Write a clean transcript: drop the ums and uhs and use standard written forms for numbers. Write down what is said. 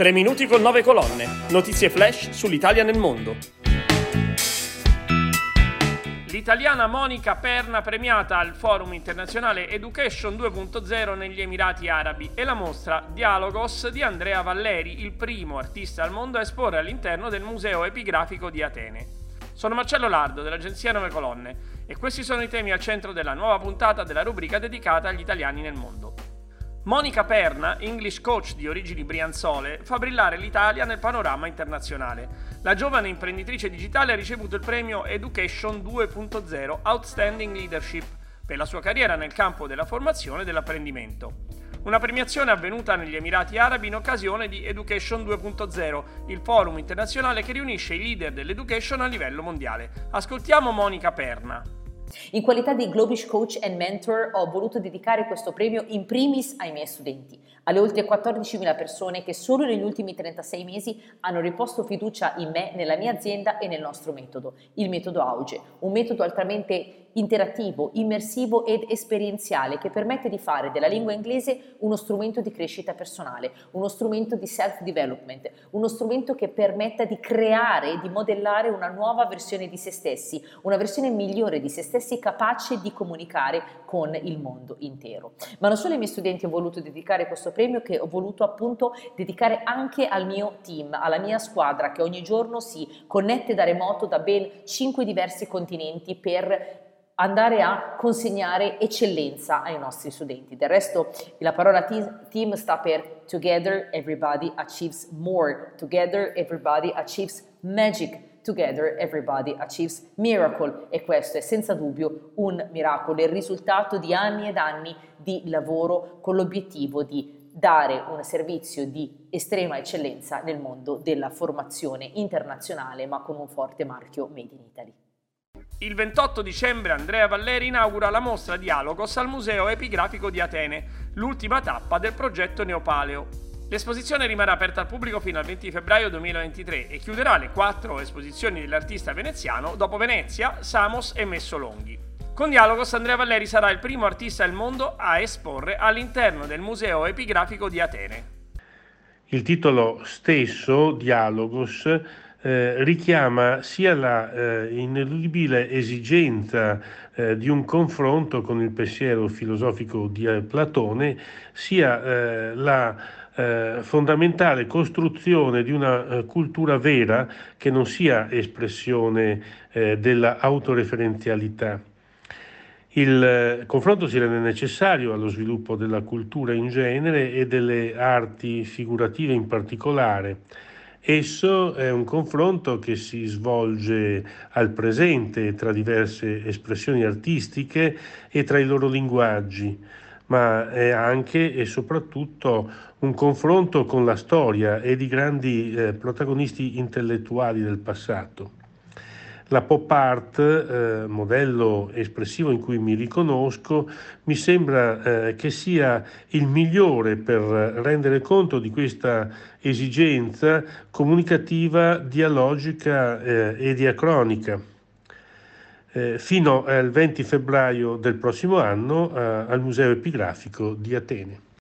3 minuti con 9 colonne. Notizie flash sull'Italia nel mondo. L'italiana Monica Perna premiata al Forum Internazionale Education 2.0 negli Emirati Arabi e la mostra Dialogos di Andrea Valleri, il primo artista al mondo a esporre all'interno del Museo Epigrafico di Atene. Sono Marcello Lardo dell'agenzia 9 Colonne e questi sono i temi al centro della nuova puntata della rubrica dedicata agli italiani nel mondo. Monica Perna, English coach di origini brianzole, fa brillare l'Italia nel panorama internazionale. La giovane imprenditrice digitale ha ricevuto il premio Education 2.0 Outstanding Leadership per la sua carriera nel campo della formazione e dell'apprendimento. Una premiazione avvenuta negli Emirati Arabi in occasione di Education 2.0, il forum internazionale che riunisce i leader dell'education a livello mondiale. Ascoltiamo Monica Perna. In qualità di Globish Coach and Mentor ho voluto dedicare questo premio in primis ai miei studenti, alle oltre 14.000 persone che solo negli ultimi 36 mesi hanno riposto fiducia in me, nella mia azienda e nel nostro metodo, il metodo Auge, un metodo altamente interattivo, immersivo ed esperienziale che permette di fare della lingua inglese uno strumento di crescita personale, uno strumento di self-development, uno strumento che permetta di creare e di modellare una nuova versione di se stessi, una versione migliore di se stessi capace di comunicare con il mondo intero. Ma non solo ai miei studenti ho voluto dedicare questo premio, che ho voluto appunto dedicare anche al mio team, alla mia squadra che ogni giorno si connette da remoto da ben 5 diversi continenti per andare a consegnare eccellenza ai nostri studenti. Del resto la parola team sta per Together Everybody Achieves More, Together Everybody Achieves Magic, Together Everybody Achieves Miracle, e questo è senza dubbio un miracolo, il risultato di anni ed anni di lavoro con l'obiettivo di dare un servizio di estrema eccellenza nel mondo della formazione internazionale, ma con un forte marchio Made in Italy. Il 28 dicembre Andrea Valleri inaugura la mostra Dialogos al Museo Epigrafico di Atene, l'ultima tappa del progetto Neopaleo. L'esposizione rimarrà aperta al pubblico fino al 20 febbraio 2023 e chiuderà le 4 esposizioni dell'artista veneziano dopo Venezia, Samos e Messolonghi. Con Dialogos Andrea Valleri sarà il primo artista al mondo a esporre all'interno del Museo Epigrafico di Atene. Il titolo stesso, Dialogos, richiama sia la ineludibile esigenza di un confronto con il pensiero filosofico di Platone, sia la fondamentale costruzione di una cultura vera che non sia espressione della autoreferenzialità. Il confronto si rende necessario allo sviluppo della cultura in genere e delle arti figurative in particolare. Esso è un confronto che si svolge al presente tra diverse espressioni artistiche e tra i loro linguaggi, ma è anche e soprattutto un confronto con la storia e di grandi protagonisti intellettuali del passato. La pop art, modello espressivo in cui mi riconosco, mi sembra che sia il migliore per rendere conto di questa esigenza comunicativa, dialogica e diacronica. Fino al 20 febbraio del prossimo anno al Museo Epigrafico di Atene.